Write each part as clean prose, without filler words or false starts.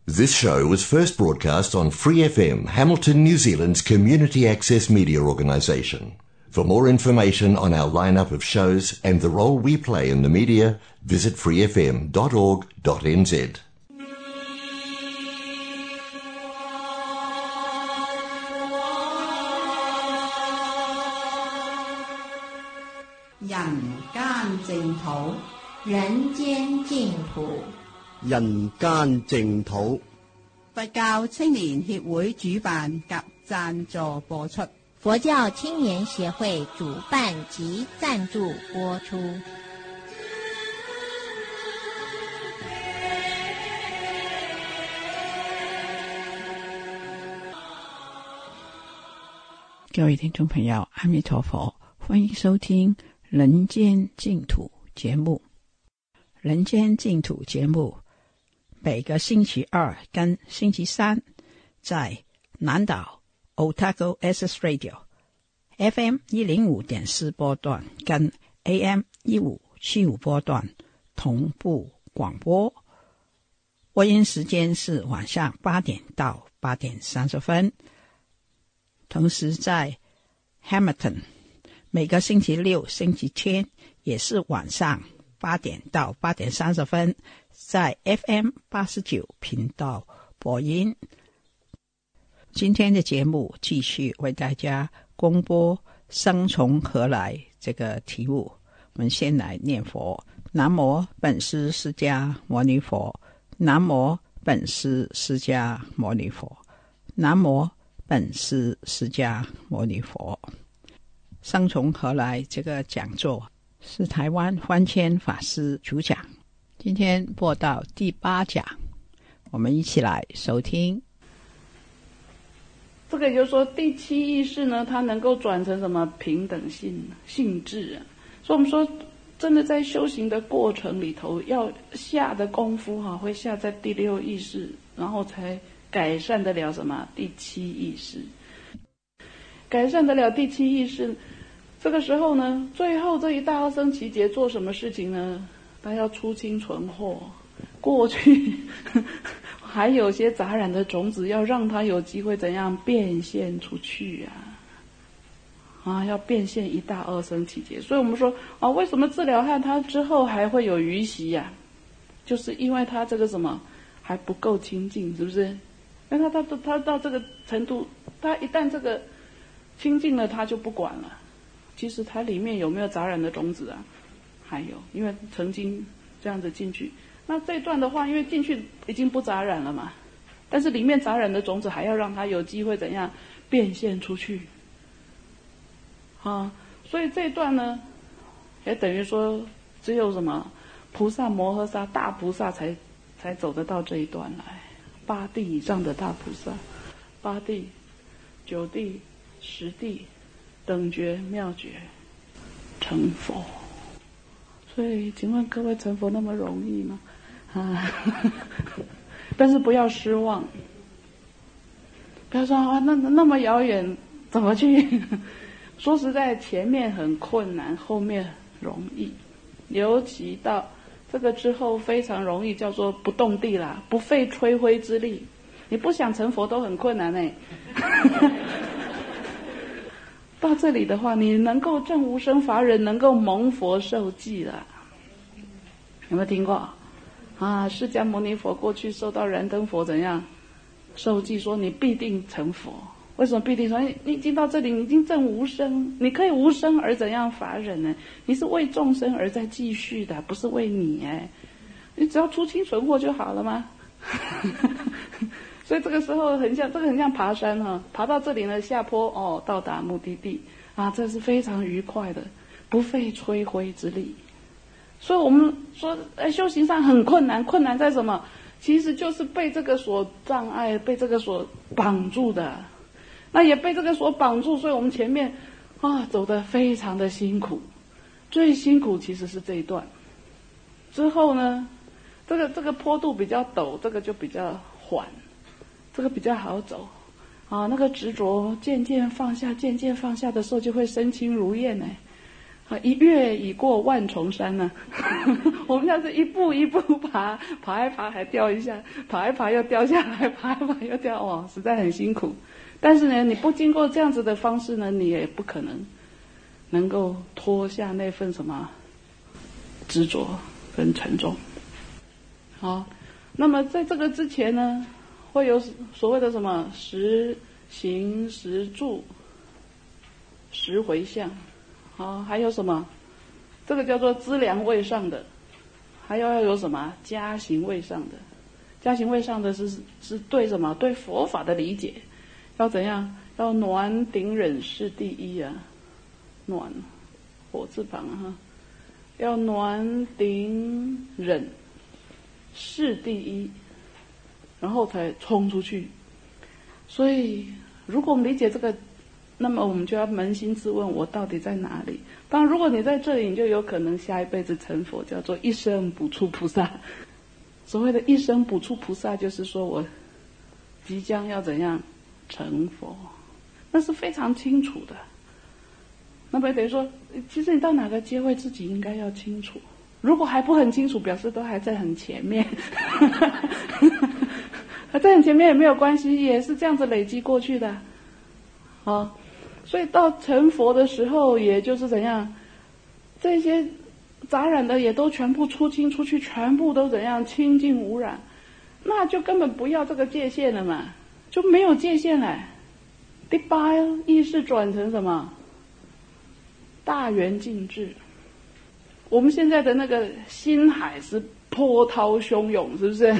This show was first broadcast on Free FM, Hamilton, New Zealand's community access media organisation. For more information on our lineup of shows and the role we play in the media, visit freefm.org.nz. 人間淨土，人間淨土， 人間淨土。 佛教青年協會主辦及贊助播出。 佛教青年協會主辦及贊助播出。 各位听众朋友，阿弥陀佛，欢迎收听人间净土节目。人间净土节目每个星期二跟星期三在南岛 Otago Access Radio FM 105.4波段跟 AM 1575波段同步广播，播音时间是晚上8点到8点30分。同时在 Hamilton 每个星期六星期天也是晚上8点到8点30分在 FM 89频道播音。今天的节目继续为大家公播生从何来这个题目。我们先来念佛。南无本师释迦牟尼佛，南无本师释迦牟尼佛，南无本师释迦牟尼佛。生从何来这个讲座是台湾欢谦法师主讲，今天播到第8讲，我们一起来收听。 这个也就是说，第7意识呢，它能够转成什么平等性质啊？所以我们说，真的在修行的过程里头，要下的功夫会下在第6意识，然后才改善得了什么第7意识，改善得了第7意识。这个时候呢，最后这一大阿僧祇劫做什么事情呢？他要出清存惑，过去还有些杂染的种子，要让它有机会怎样变现出去要变现一大阿僧祇劫。所以我们说为什么治疗汉他之后还会有余习就是因为他这个什么还不够清净，是不是？因为他到这个程度，他一旦这个清净了，他就不管了。其实它里面有没有杂染的种子还有，因为曾经这样子进去。那这段的话，因为进去已经不杂染了嘛，但是里面杂染的种子还要让它有机会怎样变现出去所以这一段呢，也等于说只有什么菩萨摩诃萨大菩萨才走得到这一段来，8地以上的大菩萨，8地、9地、10地等觉妙觉成佛。所以请问各位，成佛那么容易吗？但是不要失望，不要说那么遥远怎么去说实在，前面很困难，后面容易，尤其到这个之后非常容易，叫做不动地啦，不费吹灰之力。你不想成佛都很困难到这里的话，你能够证无生法忍，能够蒙佛受记了。有没有听过释迦牟尼佛过去受到燃灯佛怎样受记，说你必定成佛。为什么必定说你已经到这里，你已经证无生，你可以无生而怎样法忍呢？你是为众生而在继续的，不是为你你只要出清存惑就好了吗？所以这个时候很像爬山爬到这里呢，下坡到达目的地这是非常愉快的，不费吹灰之力。所以我们说修行上很困难，困难在什么？其实就是被这个所障碍，被这个所绑住的。那也被这个所绑住，所以我们前面走得非常的辛苦。最辛苦其实是这一段，之后呢，这个坡度比较陡，这个就比较缓，这个比较好走那个执着渐渐放下，渐渐放下的时候，就会身轻如燕一跃已过万重山呢、我们要是一步一步爬，爬一爬还掉一下，爬一爬又掉下来，爬一爬又掉，哇，实在很辛苦。但是呢，你不经过这样子的方式呢，你也不可能够脱下那份什么执着跟沉重。好，那么在这个之前呢，会有所谓的什么十行、十住、十回向。好，还有什么？这个叫做资粮位上的，还要有什么加行位上的？加行位上的是对什么？对佛法的理解，要怎样？要暖顶忍是第一啊，暖火字旁哈，要暖顶忍是第一，然后才冲出去。所以，如果我们理解这个，那么我们就要扪心自问，我到底在哪里？当然，如果你在这里，你就有可能下一辈子成佛，叫做一生补处菩萨。所谓的一生补处菩萨，就是说我即将要怎样成佛，那是非常清楚的。那么等于说，其实你到哪个阶位，自己应该要清楚。如果还不很清楚，表示都还在很前面。还在很前面也没有关系，也是这样子累积过去的。好，所以到成佛的时候，也就是怎样，这些杂染的也都全部出清出去，全部都怎样清净无染，那就根本不要这个界限了嘛，就没有界限了。第八意识转成什么？大圆净智。我们现在的那个心海是波涛汹涌，是不是？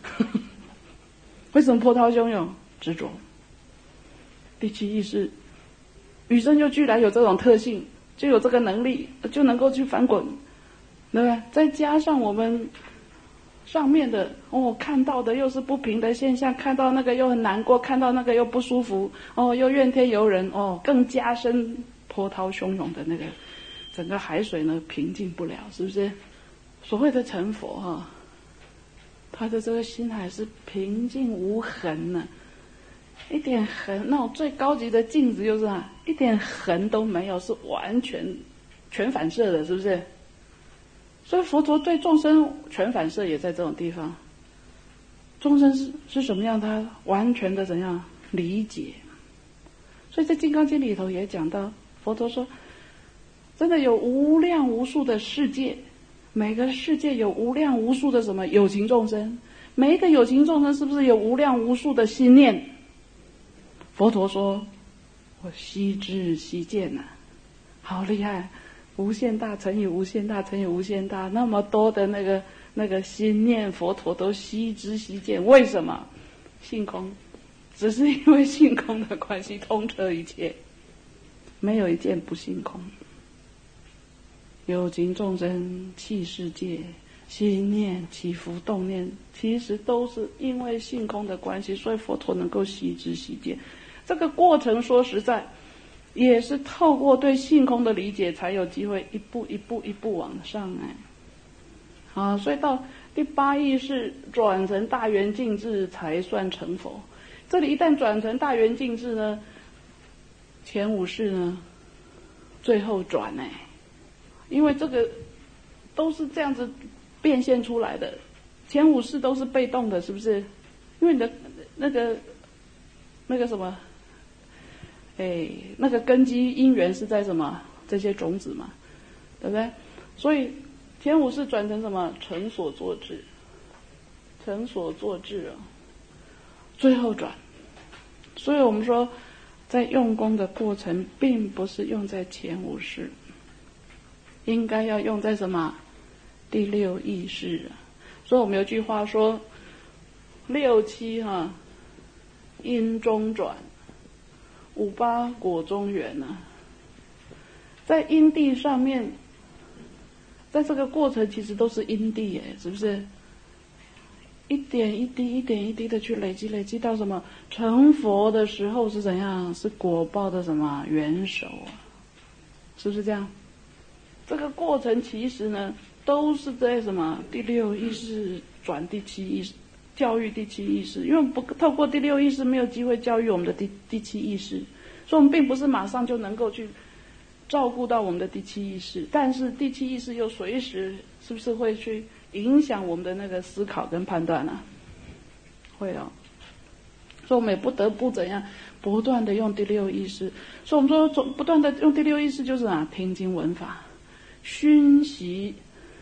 为什么波涛汹涌？执着。第七意识与生就居然有这种特性，就有这个能力，就能够去翻滚，对不对？再加上我们上面的看到的又是不平的现象，看到那个又很难过，看到那个又不舒服，又怨天尤人，更加深波涛汹涌的那个整个海水呢平静不了，是不是？所谓的成佛他的这个心海是平静无痕呢，一点痕，那种最高级的镜子就是一点痕都没有，是完全反射的，是不是？所以佛陀对众生全反射也在这种地方。众生是什么样，他完全的怎样理解。所以在《金刚经》里头也讲到，佛陀说，真的有无量无数的世界，每个世界有无量无数的什么有情众生，每一个有情众生是不是有无量无数的心念？佛陀说，我悉知悉见好厉害，无限大乘以无限大乘以无限大，那么多的那个心念，佛陀都悉知悉见。为什么？性空，只是因为性空的关系，通彻一切，没有一件不性空。有情众生器世界心念起伏动念，其实都是因为性空的关系，所以佛陀能够悉知悉见。这个过程说实在也是透过对性空的理解，才有机会一步一步一步往上来。所以到第八意识转成大圆净智才算成佛。这里一旦转成大圆净智呢，前五识呢最后转因为这个都是这样子变现出来的，前五识都是被动的，是不是？因为你的那个什么那个根基因缘是在什么？这些种子嘛，对不对？所以前五识转成什么？成所作智，成所作智最后转。所以我们说，在用功的过程，并不是用在前五识，应该要用在什么？第六意识。所以我们有句话说，六七因中转，五八果中圆在因地上面，在这个过程其实都是因地是不是？一点一滴一点一滴的去累积，累积到什么？成佛的时候是怎样？是果报的什么元首是不是这样？这个过程其实呢都是在什么？第六意识转第七意识，教育第七意识。因为我们不透过第六意识，没有机会教育我们的第七意识，所以我们并不是马上就能够去照顾到我们的第七意识，但是第七意识又随时是不是会去影响我们的那个思考跟判断啊？会哦。所以我们也不得不怎样，不断的用第六意识。所以我们说不断的用第六意识就是听经闻法，熏习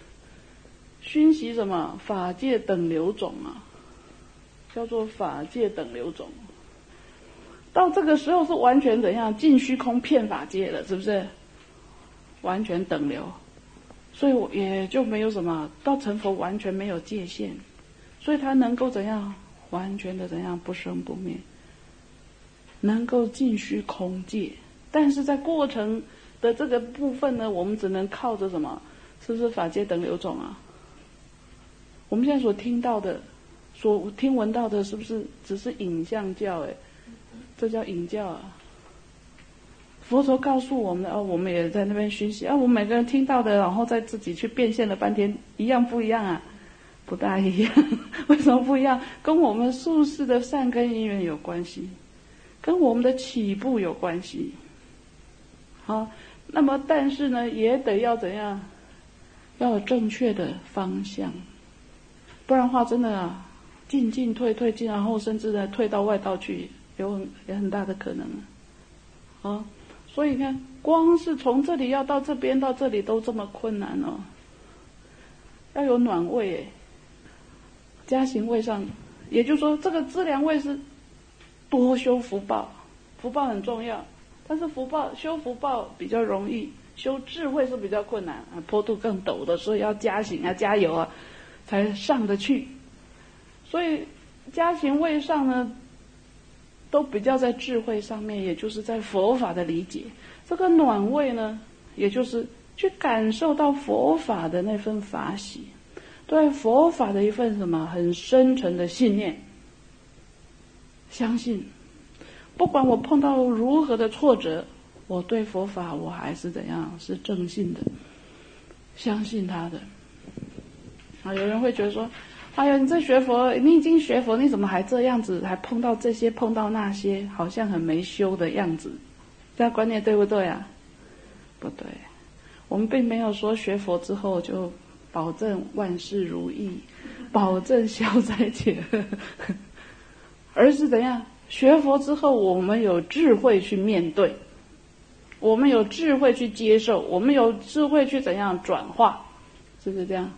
什么？法界等流种啊，叫做法界等流种。到这个时候是完全怎样？尽虚空遍法界了，是不是？完全等流，所以我也就没有什么到成佛完全没有界限，所以他能够怎样？完全的怎样？不生不灭，能够尽虚空界。但是在过程的这个部分呢，我们只能靠着什么？是不是法界等流种啊？我们现在所听到的、所听闻到的，是不是只是影像教？这叫影教啊。佛陀告诉我们的我们也在那边熏习我们每个人听到的，然后再自己去变现了半天，一样不一样啊？不大一样。为什么不一样？跟我们宿世的善根因缘有关系，跟我们的起步有关系。好，那么但是呢，也得要怎样？要有正确的方向，不然的话真的进进退退进，然后甚至呢退到外道去，也很大的可能啊。所以你看，光是从这里要到这边到这里都这么困难哦。要有暖位加行位上，也就是说这个资粮位是多修福报，福报很重要，但是修福报比较容易，修智慧是比较困难坡度更陡的，所以要加行加油才上得去。所以加行位上呢，都比较在智慧上面，也就是在佛法的理解。这个暖位呢，也就是去感受到佛法的那份法喜，对佛法的一份什么很深沉的信念，相信不管我碰到如何的挫折，我对佛法我还是怎样，是正信的，相信他的。有人会觉得说，哎呀，你这学佛，你已经学佛，你怎么还这样子，还碰到这些碰到那些，好像很没修的样子，这样观念对不对啊？不对，我们并没有说学佛之后就保证万事如意，保证消灾解厄，而是怎样？学佛之后我们有智慧去面对，我们有智慧去接受，我们有智慧去怎样转化，是不是这样？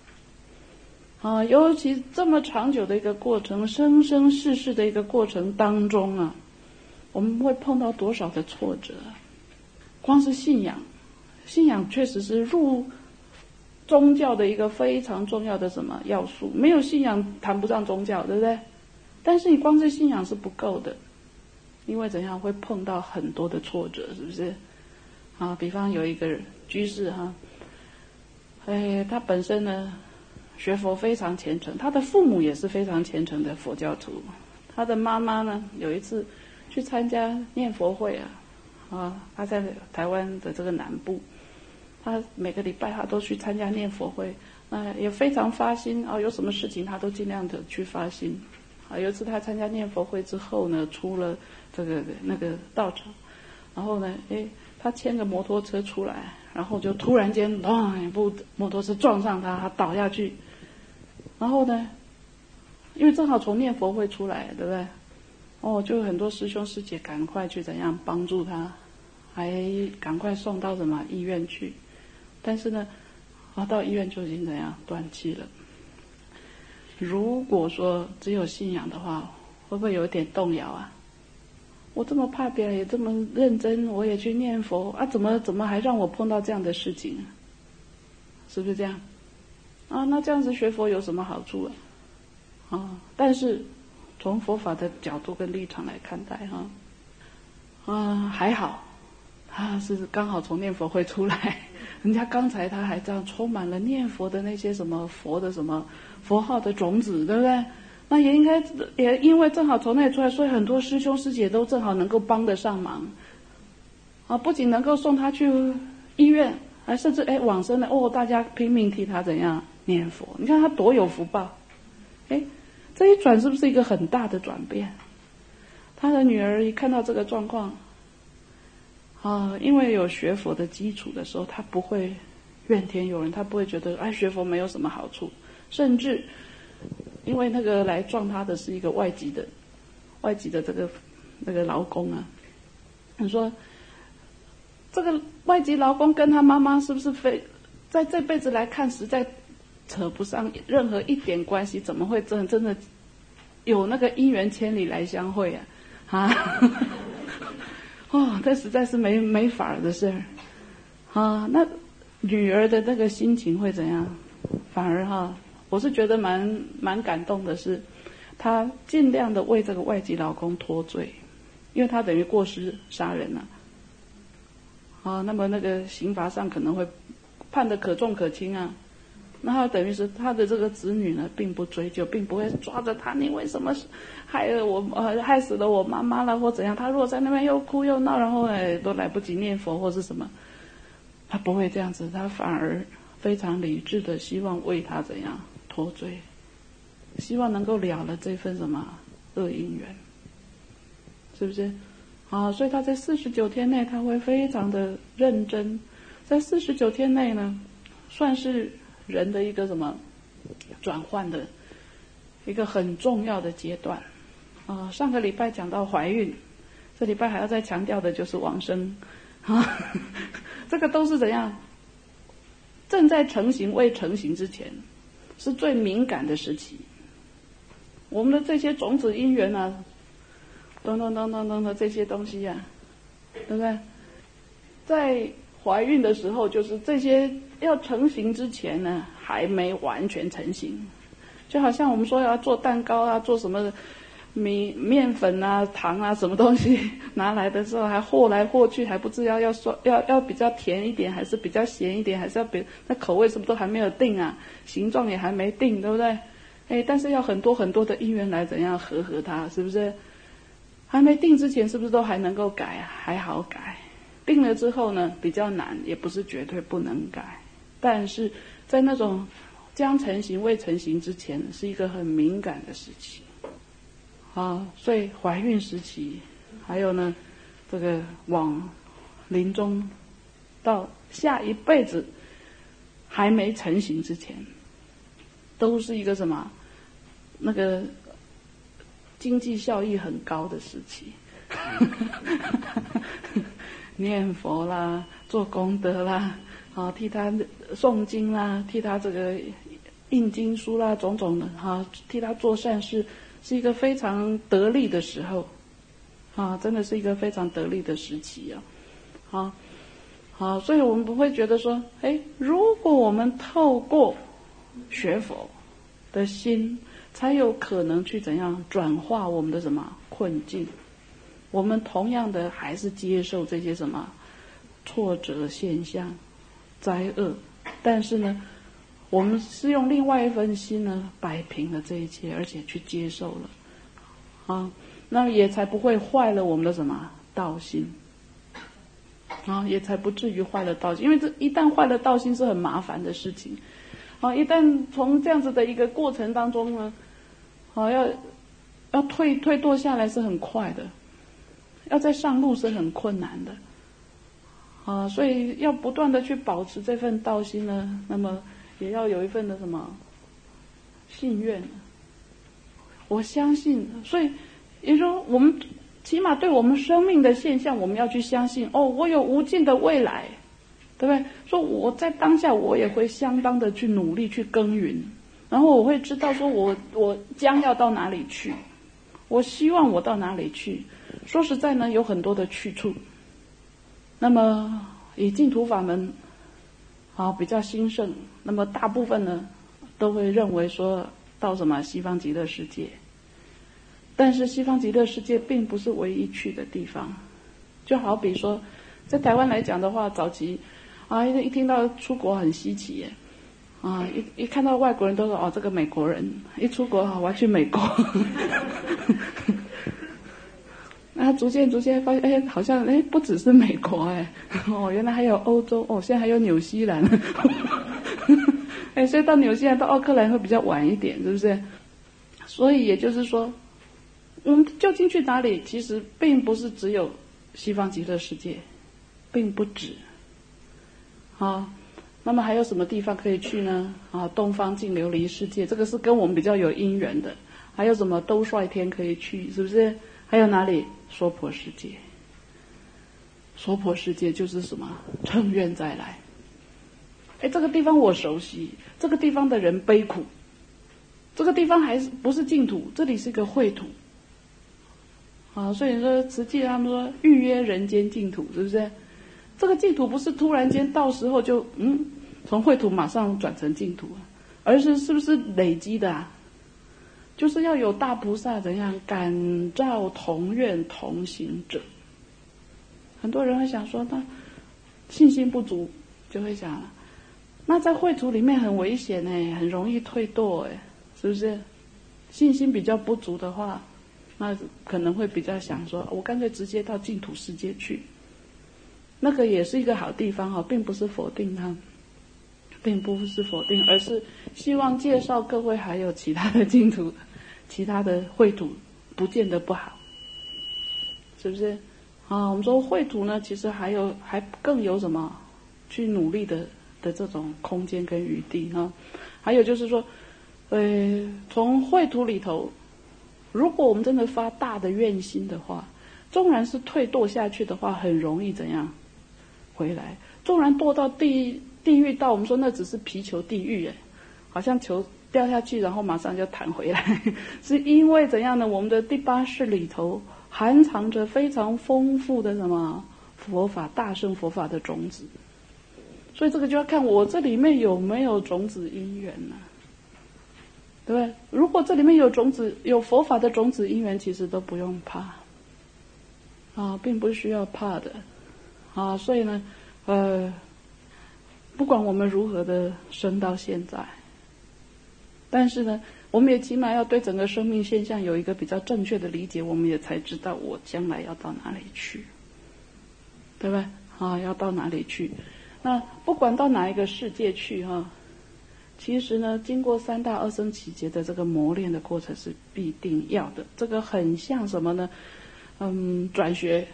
尤其这么长久的一个过程，生生世世的一个过程当中我们会碰到多少的挫折？光是信仰确实是入宗教的一个非常重要的什么要素，没有信仰谈不上宗教，对不对？但是你光是信仰是不够的，因为怎样会碰到很多的挫折，是不是？比方有一个居士他本身呢学佛非常虔诚，他的父母也是非常虔诚的佛教徒。他的妈妈呢，有一次去参加念佛会他在台湾的这个南部，他每个礼拜他都去参加念佛会，也非常发心有什么事情他都尽量的去发心。有一次他参加念佛会之后呢，出了那个道场，然后呢，他牵个摩托车出来，然后就突然间一部摩托车撞上他倒下去。然后呢，因为正好从念佛会出来，对不对？就很多师兄师姐赶快去怎样帮助他，还赶快送到什么医院去。但是呢，到医院就已经怎样断气了。如果说只有信仰的话，会不会有点动摇我这么怕别人，也这么认真，我也去念佛怎么还让我碰到这样的事情？是不是这样？那这样子学佛有什么好处但是从佛法的角度跟立场来看待还好，他是刚好从念佛会出来，人家刚才他还这样充满了念佛的那些什么佛的什么佛号的种子，对不对？那也因为正好从那里出来，所以很多师兄师姐都正好能够帮得上忙不仅能够送他去医院，甚至往生了大家拼命替他怎样念佛。你看他多有福报，这一转是不是一个很大的转变？他的女儿一看到这个状况因为有学佛的基础的时候，他不会怨天尤人，他不会觉得学佛没有什么好处，甚至因为那个来撞他的是一个外籍的这个那个劳工啊，你说这个外籍劳工跟他妈妈是不是在这辈子来看实在扯不上任何一点关系，怎么会真的有那个姻缘千里来相会这实在是没法的事那女儿的那个心情会怎样？反而我是觉得蛮感动的是，她尽量的为这个外籍劳工脱罪，因为他等于过失杀人那么那个刑罚上可能会判得可重可轻那他等于是他的这个子女呢，并不追究，并不会抓着他，你为什么害死了我妈妈了或怎样？他如果在那边又哭又闹，然后都来不及念佛或是什么，他不会这样子，他反而非常理智的希望为他怎样脱罪，希望能够了了这份什么恶因缘，是不是？所以他在49天内他会非常的认真，在49天内呢，算是人的一个什么转换的一个很重要的阶段上个礼拜讲到怀孕，这礼拜还要再强调的就是往生这个都是怎样正在成型未成型之前是最敏感的时期，我们的这些种子因缘等等的这些东西对不对？在怀孕的时候，就是这些要成型之前呢，还没完全成型。就好像我们说要做蛋糕做什么面粉糖什么东西拿来的时候，还和来和去，还不知道要比较甜一点，还是比较咸一点，还是要那口味什么都还没有定形状也还没定，对不对？但是要很多很多的因缘来怎样和它，是不是？还没定之前，是不是都还能够改还好改？定了之后呢，比较难，也不是绝对不能改，但是在那种将成型未成型之前，是一个很敏感的时期所以怀孕时期，还有呢这个往临终到下一辈子还没成型之前，都是一个什么那个经济效益很高的时期念佛啦，做功德啦替他诵经啦，替他这个印经书啦，种种的替他做善事，是一个非常得力的时候真的是一个非常得力的时期所以我们不会觉得说如果我们透过学佛的心，才有可能去怎样转化我们的什么困境，我们同样的还是接受这些什么挫折现象灾厄，但是呢我们是用另外一份心呢摆平了这一切，而且去接受了那也才不会坏了我们的什么道心也才不至于坏了道心，因为这一旦坏了道心是很麻烦的事情一旦从这样子的一个过程当中呢要退堕下来是很快的，要再上路是很困难的所以要不断的去保持这份道心呢，那么也要有一份的什么信愿，我相信，所以也就是说我们起码对我们生命的现象，我们要去相信我有无尽的未来，对不对？说我在当下我也会相当的去努力去耕耘，然后我会知道说我将要到哪里去，我希望我到哪里去。说实在呢，有很多的去处。那么以净土法门比较兴盛，那么大部分呢都会认为说到什么西方极乐世界，但是西方极乐世界并不是唯一去的地方。就好比说在台湾来讲的话，早期一听到出国很稀奇耶一看到外国人都说这个美国人一出国我要去美国那逐渐发现好像不只是美国原来还有欧洲现在还有纽西兰所以到纽西兰到奥克兰会比较晚一点，是不是？所以也就是说我们究竟去哪里，其实并不是只有西方极乐世界并不止。那么还有什么地方可以去呢？东方净琉璃世界，这个是跟我们比较有因缘的。还有什么兜率天可以去，是不是？还有哪里？娑婆世界。娑婆世界就是什么？乘愿再来。这个地方我熟悉，这个地方的人悲苦，这个地方还是不是净土，这里是一个秽土。所以说慈济他们说预约人间净土，是不是？这个净土不是突然间到时候就从秽土马上转成净土，而是不是累积的啊？就是要有大菩萨怎样感召同愿同行者。很多人会想说，那信心不足，就会想，那在秽土里面很危险很容易退堕是不是？信心比较不足的话，那可能会比较想说，我干脆直接到净土世界去。那个也是一个好地方并不是否定它，并不是否定，而是希望介绍各位还有其他的净土，其他的秽土不见得不好，是不是？我们说秽土呢，其实还更有什么去努力的这种空间跟余地还有就是说，从秽土里头，如果我们真的发大的愿心的话，纵然是退堕下去的话，很容易怎样回来？纵然堕到地狱道，我们说那只是皮球地狱好像球掉下去然后马上就弹回来，是因为怎样呢？我们的第八识里头含藏着非常丰富的什么佛法，大乘佛法的种子，所以这个就要看我这里面有没有种子因缘对不对？如果这里面有种子，有佛法的种子因缘，其实都不用怕并不需要怕的所以呢不管我们如何的生到现在，但是呢我们也起码要对整个生命现象有一个比较正确的理解，我们也才知道我将来要到哪里去，对不对要到哪里去。那不管到哪一个世界去其实呢经过三大二生期劫的这个磨练的过程是必定要的。这个很像什么呢？转学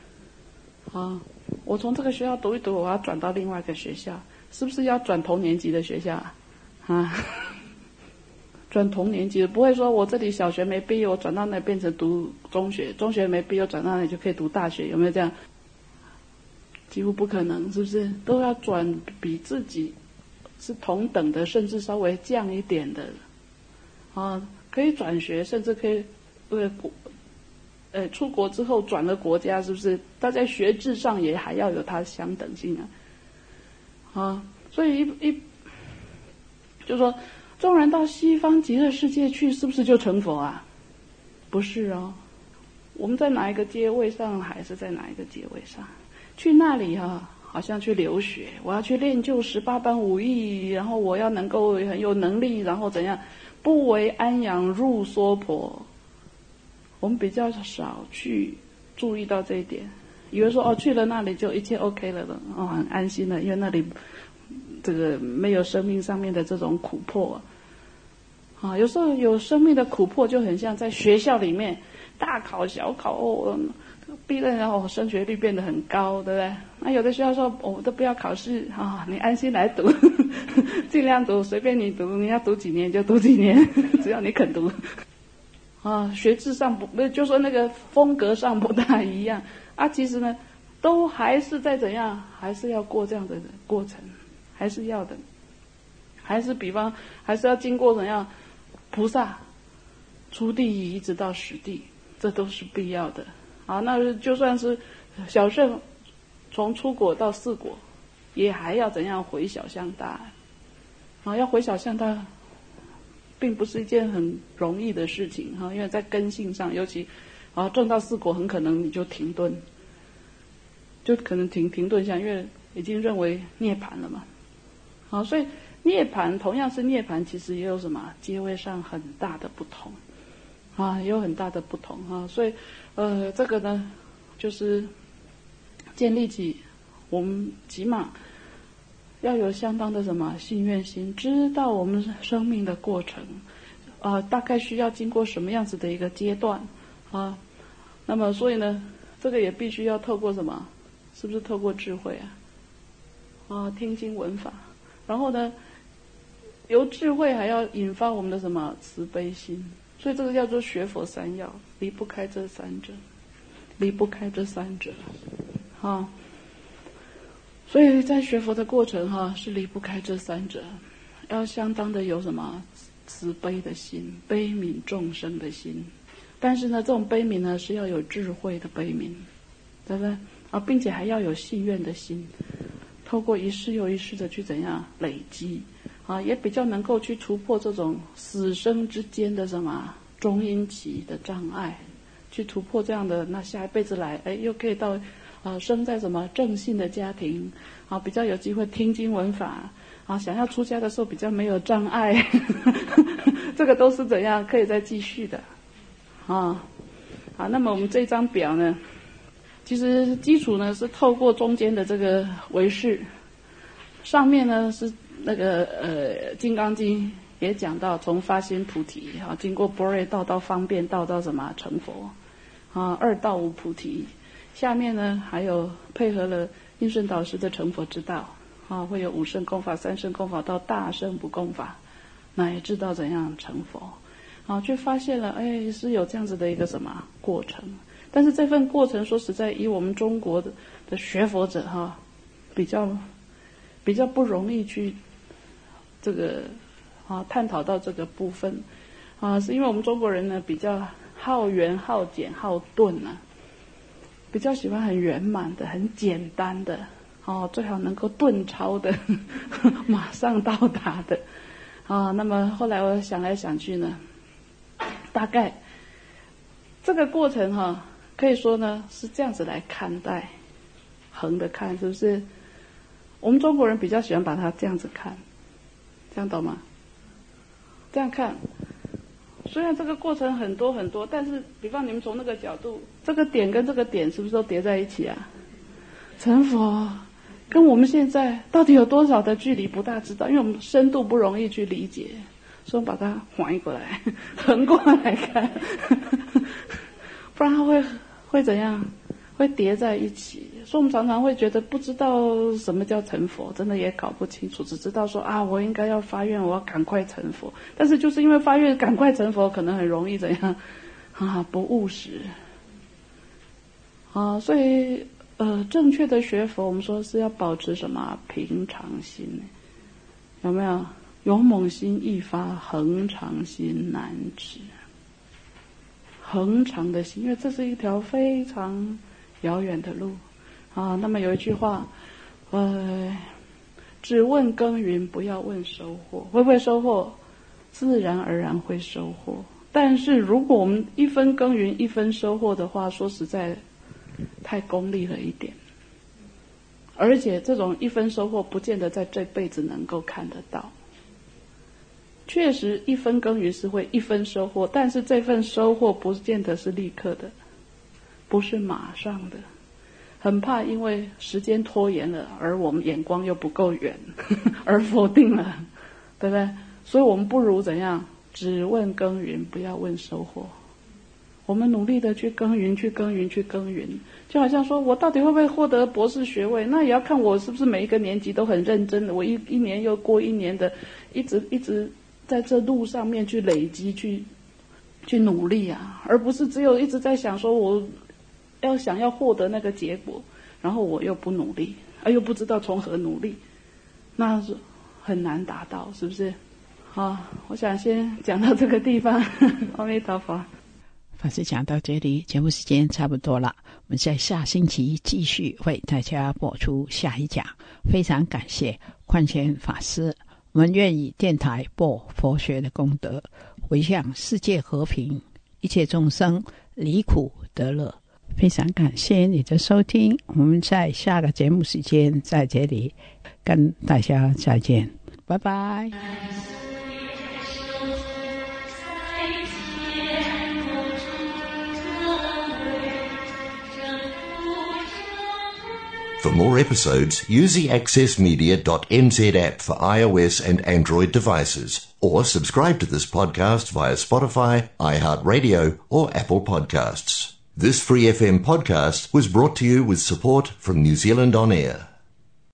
我从这个学校读一读，我要转到另外一个学校，是不是要转同年级的学校转同年级的，不会说我这里小学没毕业，我转到那变成读中学，中学没毕业转到那就可以读大学，有没有这样？几乎不可能，是不是？都要转比自己是同等的，甚至稍微降一点的可以转学，甚至可以出国之后转了国家，是不是？他在学制上也还要有他相等性所以就说纵然到西方极乐世界去，是不是就成佛不是我们在哪一个阶位上，还是在哪一个阶位上去那里好像去留学，我要去练就18般武艺，然后我要能够很有能力，然后怎样不为安养入娑婆。我们比较少去注意到这一点，以为说去了那里就一切 OK 了很安心了，因为那里这个没有生命上面的这种苦迫有时候有生命的苦迫就很像在学校里面大考小考毕业然后升学率变得很高，对不对？那有的学校说都不要考试你安心来读尽量读，随便你读，你要读几年就读几年只要你肯读学制上不就说那个风格上不大一样其实呢都还是在怎样，还是要过这样的过程，还是要的，还是比方还是要经过怎样菩萨出地一直到实地，这都是必要的那就算是小圣从出国到四国，也还要怎样回小向大要回小向大并不是一件很容易的事情因为在根性上，尤其证到四国很可能你就停顿，就可能停顿一下，因为已经认为涅槃了嘛所以涅槃同样是涅槃，其实也有什么阶位上很大的不同也有很大的不同所以这个呢就是建立起我们起码要有相当的什么信愿心，知道我们生命的过程大概需要经过什么样子的一个阶段那么所以呢这个也必须要透过什么是不是透过智慧听经闻法，然后呢由智慧还要引发我们的什么慈悲心，所以这个叫做学佛三要，离不开这三者，离不开这三者所以在学佛的过程是离不开这三者，要相当的有什么慈悲的心，悲悯众生的心，但是呢这种悲悯呢是要有智慧的悲悯，对不对并且还要有信愿的心，透过一世又一世的去怎样累积也比较能够去突破这种死生之间的什么中阴期的障碍，去突破这样的，那下一辈子来又可以到生在什么正信的家庭比较有机会听经闻法想要出家的时候比较没有障碍这个都是怎样可以再继续的好，那么我们这张表呢，其实基础呢是透过中间的这个唯识，上面呢是那个金刚经也讲到从发心菩提经过般若道到方便道到什么成佛二到无菩提，下面呢还有配合了印顺导师的成佛之道会有五圣功法、三圣功法到大圣不共法，乃至到怎样成佛却发现了是有这样子的一个什么过程，但是这份过程说实在以我们中国的学佛者比较不容易去这个探讨到这个部分是因为我们中国人呢比较好圆好简好顿比较喜欢很圆满的很简单的最好能够顿超的马上到达的那么后来我想来想去呢，大概这个过程可以说呢是这样子来看待，横的看，是不是我们中国人比较喜欢把它这样子看，这样懂吗？这样看虽然这个过程很多很多，但是比方你们从那个角度，这个点跟这个点是不是都叠在一起成佛跟我们现在到底有多少的距离不大知道，因为我们深度不容易去理解，所以把它缓过来横过来看不然它会怎样，会叠在一起，所以我们常常会觉得不知道什么叫成佛，真的也搞不清楚，只知道说我应该要发愿，我要赶快成佛，但是就是因为发愿赶快成佛可能很容易怎样不务实所以正确的学佛我们说是要保持什么平常心，有没有？勇猛心易发，恒常心难持。恒常的心，因为这是一条非常遥远的路那么有一句话只问耕耘不要问收获，会不会收获？自然而然会收获，但是如果我们一分耕耘一分收获的话，说实在太功利了一点，而且这种一分收获不见得在这辈子能够看得到。确实一分耕耘是会一分收获，但是这份收获不见得是立刻的，不是马上的，很怕因为时间拖延了，而我们眼光又不够远而否定了，对不对？所以我们不如怎样，只问耕耘不要问收获，我们努力的去耕耘去耕耘去耕耘，就好像说我到底会不会获得博士学位，那也要看我是不是每一个年级都很认真的，我一年又过一年的一直在这路上面去累积去努力而不是只有一直在想说我想要获得那个结果，然后我又不努力又不知道从何努力，那是很难达到，是不是？好，我想先讲到这个地方阿弥陀佛。 法师讲到这里，节目时间差不多了，我们在下星期继续为大家播出下一讲。非常感谢宽谦法师，我们愿以电台播佛学的功德，回向世界和平，一切众生离苦得乐。非常感谢你的收听，我们在下个节目时间在这里跟大家再见，拜拜。 For more episodes, use the accessmedia.nz app for iOS and Android devices, or subscribe to this podcast via Spotify, iHeartRadio, or Apple Podcasts. This Free FM podcast was brought to you with support from New Zealand On Air.